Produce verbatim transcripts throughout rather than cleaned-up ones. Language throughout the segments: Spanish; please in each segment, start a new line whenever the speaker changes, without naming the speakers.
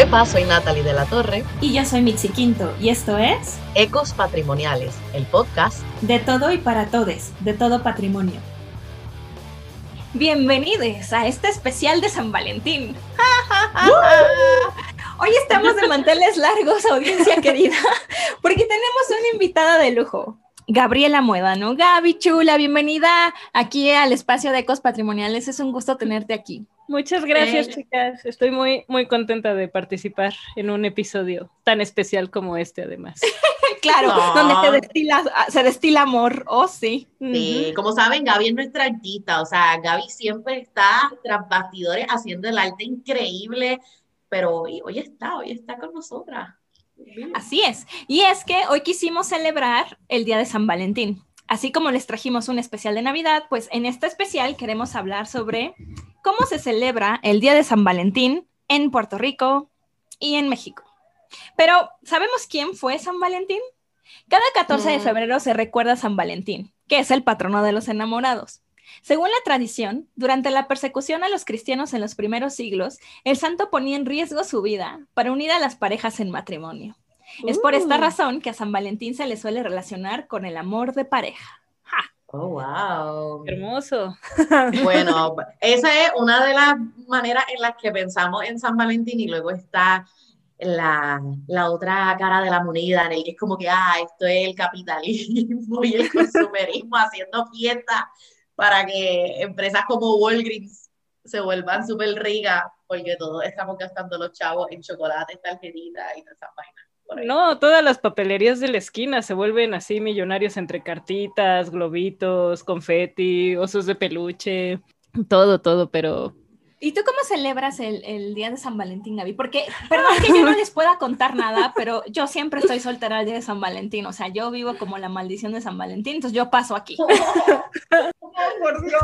Sepa, soy Natalie de la Torre.
Y yo soy Mitzi Quinto, y esto es...
Ecos Patrimoniales, el podcast...
De todo y para todes, de todo patrimonio. Bienvenidos a este especial de San Valentín. Hoy estamos de manteles largos, audiencia querida, porque tenemos una invitada de lujo. Gabriela Muedano. Gaby, chula, bienvenida aquí al espacio de Ecos Patrimoniales. Es un gusto tenerte aquí.
Muchas gracias, eh. chicas. Estoy muy, muy contenta de participar en un episodio tan especial como este, además.
Claro, no. Donde se destila, se destila amor, oh sí.
Sí, uh-huh. Como saben, Gaby es nuestra artista, o sea, Gaby siempre está tras bastidores haciendo el arte increíble, pero hoy, hoy está, hoy está con nosotras.
Así es, y es que hoy quisimos celebrar el Día de San Valentín. Así como les trajimos un especial de Navidad, pues en este especial queremos hablar sobre cómo se celebra el Día de San Valentín en Puerto Rico y en México. Pero, ¿sabemos quién fue San Valentín? Cada catorce de febrero se recuerda a San Valentín, que es el patrono de los enamorados. Según la tradición, durante la persecución a los cristianos en los primeros siglos, el santo ponía en riesgo su vida para unir a las parejas en matrimonio. Uh. Es por esta razón que a San Valentín se le suele relacionar con el amor de pareja. ¡Ja!
¡Oh, wow!
¡Hermoso!
Bueno, esa es una de las maneras en las que pensamos en San Valentín, y luego está la, la otra cara de la moneda, en el que es como que, ah, esto es el capitalismo y el consumerismo haciendo fiesta para que empresas como Walgreens se vuelvan súper ricas, porque todos estamos gastando los chavos en chocolates, tarjetitas y todas esas vainas.
No, todas las papelerías de la esquina se vuelven así millonarios entre cartitas, globitos, confeti, osos de peluche, todo, todo, pero...
¿Y tú cómo celebras el, el Día de San Valentín, Gaby? Porque, perdón que yo no les pueda contar nada, pero yo siempre estoy soltera el Día de San Valentín. O sea, yo vivo como la maldición de San Valentín, entonces yo paso aquí.
Oh, por Dios.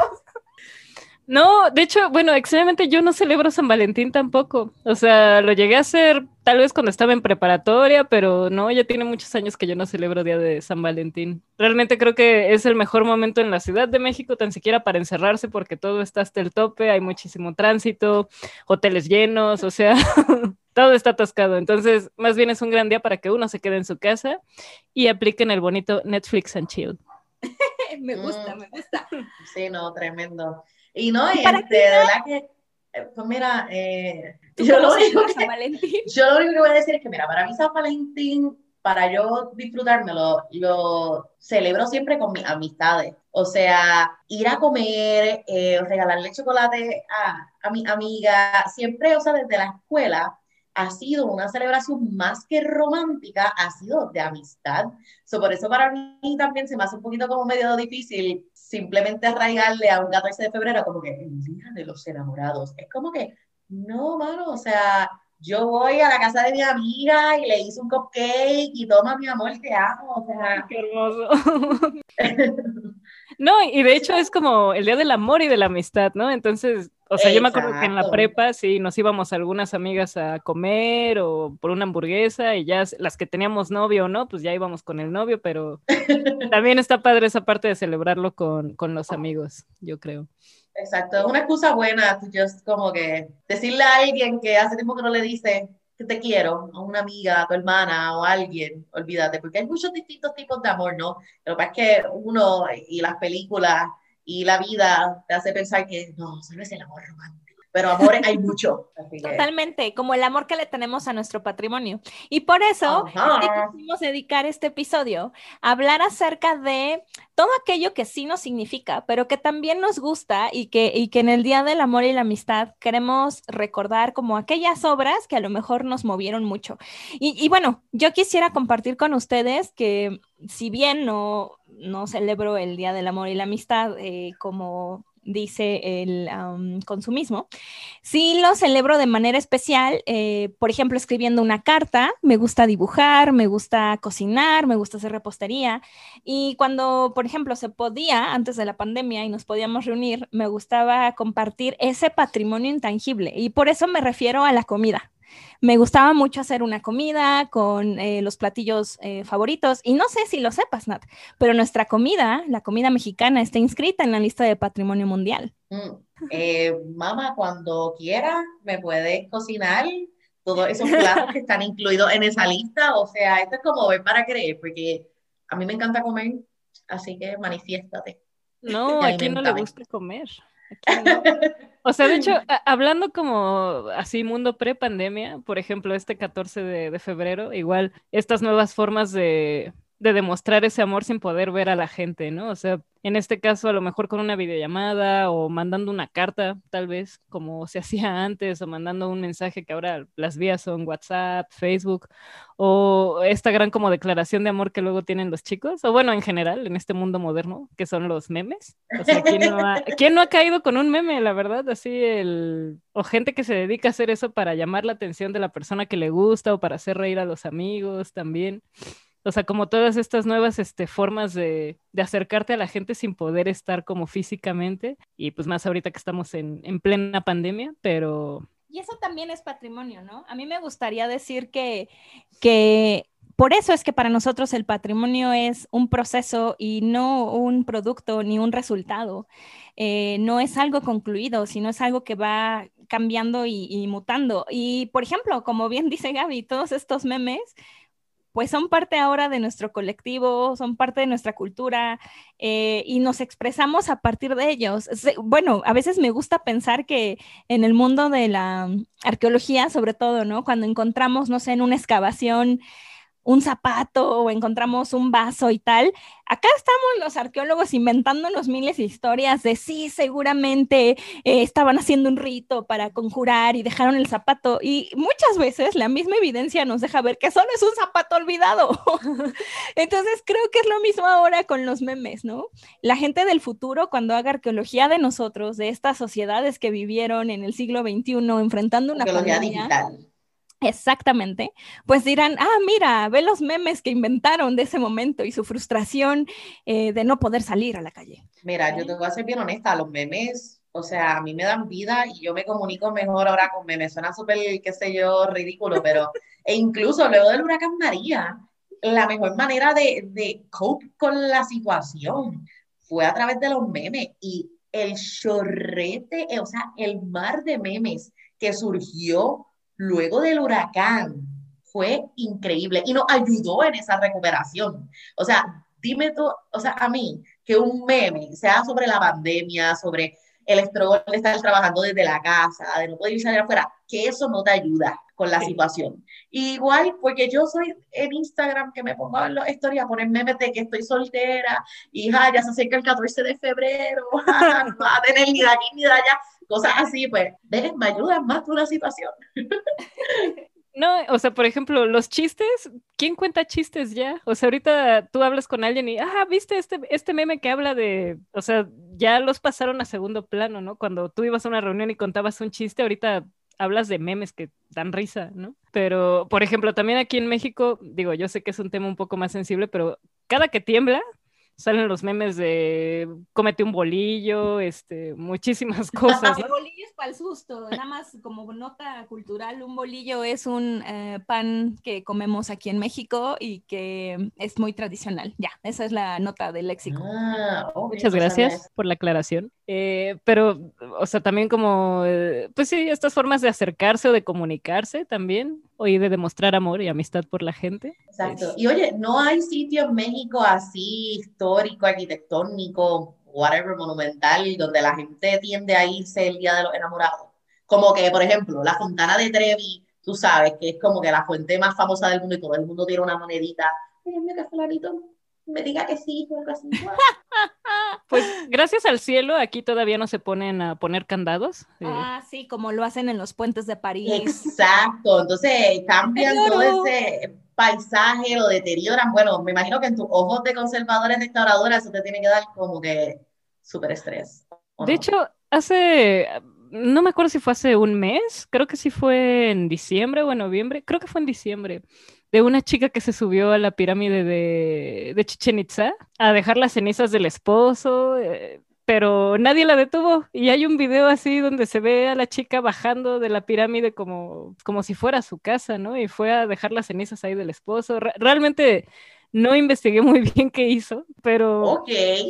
No, de hecho, bueno, extrañamente yo no celebro San Valentín tampoco. O sea, lo llegué a hacer tal vez cuando estaba en preparatoria, pero no, ya tiene muchos años que yo no celebro Día de San Valentín. Realmente creo que es el mejor momento en la Ciudad de México, tan siquiera para encerrarse, porque todo está hasta el tope, hay muchísimo tránsito, hoteles llenos, o sea, todo está atascado. Entonces, más bien es un gran día para que uno se quede en su casa y apliquen el bonito Netflix and chill.
Me gusta, mm. me gusta.
Sí, no, tremendo. Y no, y este, de verdad que, pues mira, eh, yo, lo único que, yo lo único que voy a decir es que, mira, para mí San Valentín, para yo disfrutármelo, lo celebro siempre con mis amistades. O sea, ir a comer, eh, regalarle chocolate a, a mi amiga, siempre, o sea, desde la escuela, ha sido una celebración más que romántica, ha sido de amistad. So, por eso para mí también se me hace un poquito como medio difícil simplemente arraigarle a un catorce de febrero como que el día de los enamorados. Es como que, no, mano, o sea, yo voy a la casa de mi amiga y le hice un cupcake y toma, mi amor, te amo, o sea.
¡Qué hermoso! No, y de hecho es como el día del amor y de la amistad, ¿no? Entonces, o sea, Exacto. Yo me acuerdo que en la prepa sí nos íbamos algunas amigas a comer o por una hamburguesa y ya las que teníamos novio, ¿no? Pues ya íbamos con el novio, pero también está padre esa parte de celebrarlo con, con los amigos, yo creo.
Exacto, es una excusa buena, just como que decirle a alguien que hace tiempo que no le dice que te quiero, a una amiga, a tu hermana o a alguien, olvídate, porque hay muchos distintos tipos de amor, ¿no? Lo que pasa es que uno y las películas y la vida te hace pensar que no, solo es el amor romántico. Pero amores hay mucho. Así que...
Totalmente, como el amor que le tenemos a nuestro patrimonio. Y por eso es que quisimos dedicar este episodio a hablar acerca de todo aquello que sí nos significa, pero que también nos gusta y que, y que en el Día del Amor y la Amistad queremos recordar como aquellas obras que a lo mejor nos movieron mucho. Y, y bueno, yo quisiera compartir con ustedes que si bien no, no celebro el Día del Amor y la Amistad eh, como... dice el um, consumismo, sí lo celebro de manera especial, eh, por ejemplo, escribiendo una carta, me gusta dibujar, me gusta cocinar, me gusta hacer repostería, y cuando, por ejemplo, se podía, antes de la pandemia, y nos podíamos reunir, me gustaba compartir ese patrimonio intangible, y por eso me refiero a la comida. Me gustaba mucho hacer una comida con eh, los platillos eh, favoritos, y no sé si lo sepas, Nat, pero nuestra comida, la comida mexicana, está inscrita en la lista de Patrimonio Mundial.
Mm. Eh, mamá, cuando quiera me puedes cocinar todos esos platos que están incluidos en esa lista. O sea, esto es como ver para creer, porque a mí me encanta comer, así que manifiéstate.
No, a quién no le gusta comer. ¿A quién no? O sea, de hecho, a- hablando como así mundo pre-pandemia, por ejemplo, este catorce de, de febrero, igual estas nuevas formas de, de demostrar ese amor sin poder ver a la gente, ¿no? O sea, en este caso a lo mejor con una videollamada o mandando una carta, tal vez, como se hacía antes, o mandando un mensaje que ahora las vías son WhatsApp, Facebook, o esta gran como declaración de amor que luego tienen los chicos, o bueno, en general, en este mundo moderno, que son los memes. O sea, ¿quién no ha, ¿quién no ha caído con un meme, la verdad? Así el... O gente que se dedica a hacer eso para llamar la atención de la persona que le gusta o para hacer reír a los amigos también. O sea, como todas estas nuevas este, formas de, de acercarte a la gente sin poder estar como físicamente. Y pues más ahorita que estamos en, en plena pandemia, pero...
Y eso también es patrimonio, ¿no? A mí me gustaría decir que, que por eso es que para nosotros el patrimonio es un proceso y no un producto ni un resultado. Eh, no es algo concluido, sino es algo que va cambiando y, y mutando. Y, por ejemplo, como bien dice Gaby, todos estos memes pues son parte ahora de nuestro colectivo, son parte de nuestra cultura eh, y nos expresamos a partir de ellos. Bueno, a veces me gusta pensar que en el mundo de la arqueología, sobre todo, ¿no? Cuando encontramos, no sé, en una excavación un zapato o encontramos un vaso y tal. Acá estamos los arqueólogos inventándonos miles de historias de sí, seguramente eh, estaban haciendo un rito para conjurar y dejaron el zapato. Y muchas veces la misma evidencia nos deja ver que solo es un zapato olvidado. Entonces creo que es lo mismo ahora con los memes, ¿no? La gente del futuro, cuando haga arqueología de nosotros, de estas sociedades que vivieron en el siglo veintiuno enfrentando una
arqueología
pandemia
digital.
Exactamente, pues dirán, ah, mira, ve los memes que inventaron de ese momento y su frustración eh, de no poder salir a la calle.
Mira, ¿Eh? Yo te voy a ser bien honesta, los memes, o sea, a mí me dan vida y yo me comunico mejor ahora con memes. Suena súper, qué sé yo, ridículo, pero e incluso luego del huracán María, la mejor manera de, de cope con la situación fue a través de los memes y el chorrete, o sea, el mar de memes que surgió luego del huracán fue increíble y nos ayudó en esa recuperación. O sea, dime tú, o sea, a mí, que un meme sea sobre la pandemia, sobre el estrés de estar trabajando desde la casa, de no poder salir afuera, que eso no te ayuda con la sí. situación. Y igual, porque yo soy en Instagram que me pongo a ver las historias, a poner memes de que estoy soltera, y ja, ya se acerca el catorce de febrero, ja, no vas a tener ni de aquí ni de allá, cosas así, pues, dejen, me ayudan más con la situación.
No, o sea, por ejemplo, los chistes, ¿quién cuenta chistes ya? O sea, ahorita tú hablas con alguien y, ah, ¿viste este, este meme que habla de, o sea, ya los pasaron a segundo plano, ¿no? Cuando tú ibas a una reunión y contabas un chiste, ahorita hablas de memes que dan risa, ¿no? Pero, por ejemplo, también aquí en México, digo, yo sé que es un tema un poco más sensible, pero cada que tiembla, salen los memes de cómete un bolillo, este, muchísimas cosas, ¿no?
El bolillo es para el susto, nada más como nota cultural, un bolillo es un eh, pan que comemos aquí en México y que es muy tradicional. Ya, esa es la nota del léxico.
Ah, okay,
Muchas gracias por la aclaración. Eh, pero, o sea, también como, eh, pues sí, estas formas de acercarse o de comunicarse también, o y de demostrar amor y amistad por la gente.
Exacto. Es... Y oye, no hay sitio en México así histórico, arquitectónico, whatever, monumental, donde la gente tiende a irse el Día de los Enamorados. Como que, por ejemplo, la Fontana de Trevi, tú sabes, que es como que la fuente más famosa del mundo y todo el mundo tiene una monedita. Díganme que fulanito me diga que sí, o algo así.
Pues gracias al cielo, aquí todavía no se ponen a poner candados.
Ah, eh. sí, como lo hacen en los puentes de París.
Exacto, entonces cambian todo ese paisaje, lo deterioran. Bueno, me imagino que en tus ojos de conservadores, restauradoras, eso te tiene que dar como que súper estrés.
De no? hecho, hace, no me acuerdo si fue hace un mes, creo que sí fue en diciembre o en noviembre, creo que fue en diciembre, de una chica que se subió a la pirámide de, de Chichén Itzá a dejar las cenizas del esposo, eh, pero nadie la detuvo. Y hay un video así donde se ve a la chica bajando de la pirámide como, como si fuera su casa, ¿no? Y fue a dejar las cenizas ahí del esposo. Re- realmente no investigué muy bien qué hizo, pero...
Ok.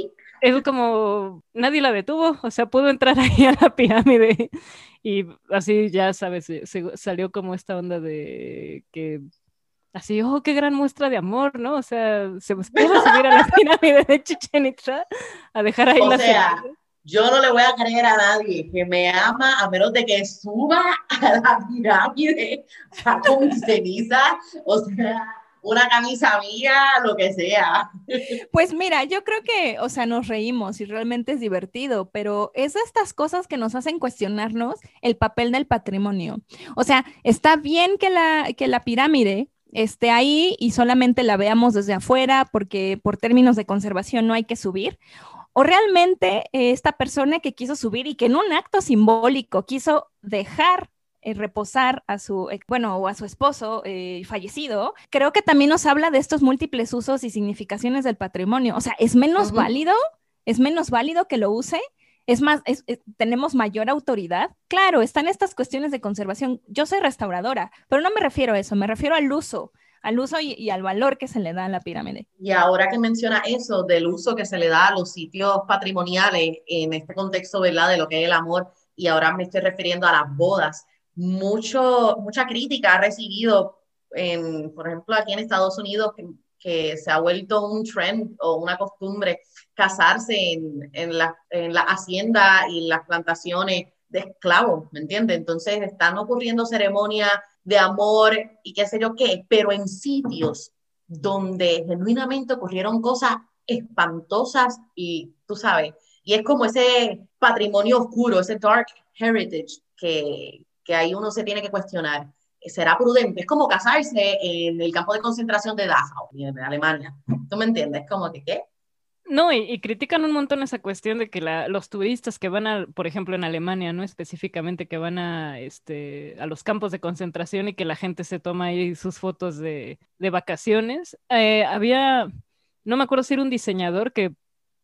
es como nadie la detuvo, o sea, pudo entrar ahí a la pirámide y así ya sabes, se, se salió como esta onda de que así, oh, qué gran muestra de amor, ¿no? O sea, se pudo subir a la pirámide de Chichén Itzá a dejar ahí
o
las
sea,
semillas.
Yo no le voy a creer a nadie que me ama a menos de que suba a la pirámide, o sea, con mis cenizas, o sea, una camisa mía, lo que sea.
Pues mira, yo creo que, o sea, nos reímos y realmente es divertido, pero es de estas cosas que nos hacen cuestionarnos el papel del patrimonio. O sea, está bien que la, que la pirámide esté ahí y solamente la veamos desde afuera porque por términos de conservación no hay que subir. O realmente eh, esta persona que quiso subir y que en un acto simbólico quiso dejar eh, reposar a su, eh, bueno, o a su esposo eh, fallecido, creo que también nos habla de estos múltiples usos y significaciones del patrimonio. O sea, es menos uh-huh. válido, es menos válido que lo use, es más, es, es, tenemos mayor autoridad. Claro, están estas cuestiones de conservación. Yo soy restauradora, pero no me refiero a eso, me refiero al uso, al uso y, y al valor que se le da a la pirámide.
Y ahora que menciona eso del uso que se le da a los sitios patrimoniales en este contexto, ¿verdad? De lo que es el amor, y ahora me estoy refiriendo a las bodas, mucho, mucha crítica ha recibido, en, por ejemplo, aquí en Estados Unidos, que, que se ha vuelto un trend o una costumbre casarse en, en, la, en la hacienda y las plantaciones de esclavos, ¿me entiendes? Entonces están ocurriendo ceremonias de amor y qué sé yo qué, pero en sitios donde genuinamente ocurrieron cosas espantosas y tú sabes, y es como ese patrimonio oscuro, ese dark heritage que, que ahí uno se tiene que cuestionar. ¿Será prudente? Es como casarse en el campo de concentración de Dachau, en Alemania. ¿Tú me entiendes? Como que, ¿qué?
No, y, y critican un montón esa cuestión de que la, los turistas que van a, por ejemplo, en Alemania, ¿no? Específicamente que van a, este, a los campos de concentración y que la gente se toma ahí sus fotos de, de vacaciones. Eh, había, no me acuerdo si era un diseñador que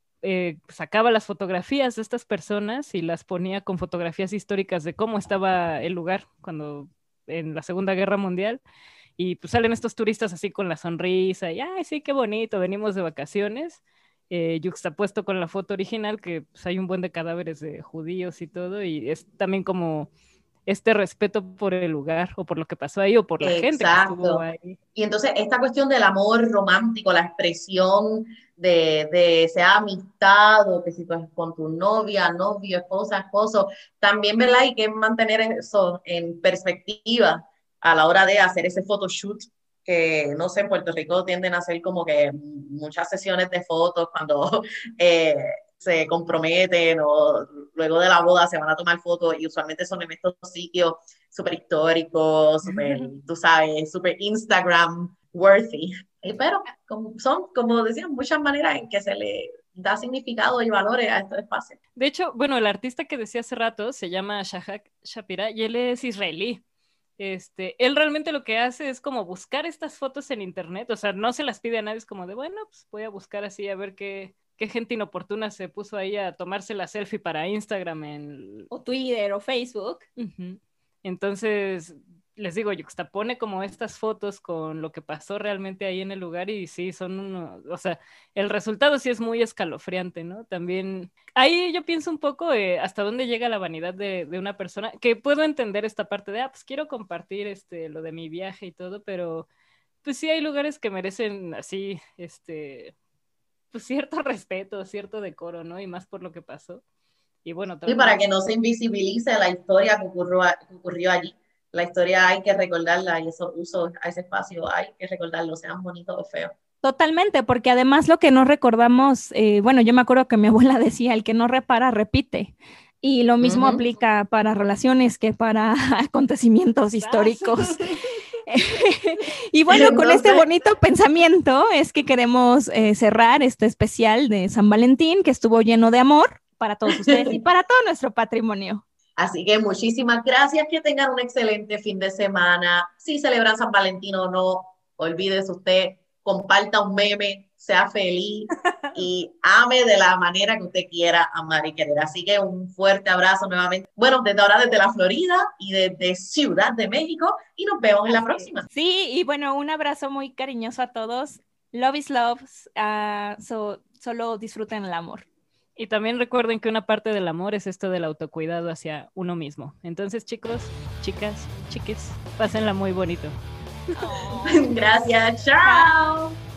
eh, sacaba las fotografías de estas personas y las ponía con fotografías históricas de cómo estaba el lugar cuando en la Segunda Guerra Mundial. Y pues salen estos turistas así con la sonrisa y, ay, sí, qué bonito, venimos de vacaciones. Eh, yuxtapuesto con la foto original, que pues, hay un buen de cadáveres de judíos y todo, y es también como este respeto por el lugar, o por lo que pasó ahí, o por la
Exacto.
gente que estuvo ahí.
Y entonces esta cuestión del amor romántico, la expresión de, de sea amistad, o que si tú es con tu novia, novio, esposa, esposo, también, ¿verdad? Hay que mantener eso en perspectiva a la hora de hacer ese photoshoot, que no sé, en Puerto Rico tienden a hacer como que muchas sesiones de fotos cuando eh, se comprometen o luego de la boda se van a tomar fotos, y usualmente son en estos sitios súper históricos, súper, tú sabes, súper Instagram worthy. Pero como, son, como decían, muchas maneras en que se le da significado y valores a estos espacios.
De hecho, bueno, el artista que decía hace rato se llama Shahak Shapira y él es israelí. Este, él realmente lo que hace es como buscar estas fotos en internet, o sea, no se las pide a nadie, es como de, bueno, pues voy a buscar así a ver qué, qué gente inoportuna se puso ahí a tomarse la selfie para Instagram en...
o Twitter o Facebook.
Uh-huh. Entonces, les digo, yuxtapone como estas fotos con lo que pasó realmente ahí en el lugar y sí, son uno, o sea, el resultado sí es muy escalofriante, ¿no? También, ahí yo pienso un poco eh, hasta dónde llega la vanidad de, de una persona, que puedo entender esta parte de, ah, pues quiero compartir este, lo de mi viaje y todo, pero pues sí hay lugares que merecen así, este, pues cierto respeto, cierto decoro, ¿no? Y más por lo que pasó. Y bueno,
sí, para que no se invisibilice la historia que ocurrió, que ocurrió allí. La historia hay que recordarla y esos usos a ese espacio hay que recordarlo, sean bonitos o feos.
Totalmente, porque además lo que no recordamos, eh, bueno, yo me acuerdo que mi abuela decía, el que no repara, repite. Y lo mismo uh-huh. aplica para relaciones que para acontecimientos históricos. Y bueno, con este bonito pensamiento es que queremos eh, cerrar este especial de San Valentín, que estuvo lleno de amor para todos ustedes y para todo nuestro patrimonio.
Así que muchísimas gracias, que tengan un excelente fin de semana. Si celebran San Valentín o no, olvídese usted, comparta un meme, sea feliz y ame de la manera que usted quiera amar y querer. Así que un fuerte abrazo nuevamente. Bueno, desde ahora desde la Florida y desde Ciudad de México, y nos vemos en la próxima.
Sí, y bueno, un abrazo muy cariñoso a todos. Love is love, uh, so, solo disfruten el amor.
Y también recuerden que una parte del amor es esto del autocuidado hacia uno mismo. Entonces, chicos, chicas, chiques, pásenla muy bonito.
Oh. Gracias, chao.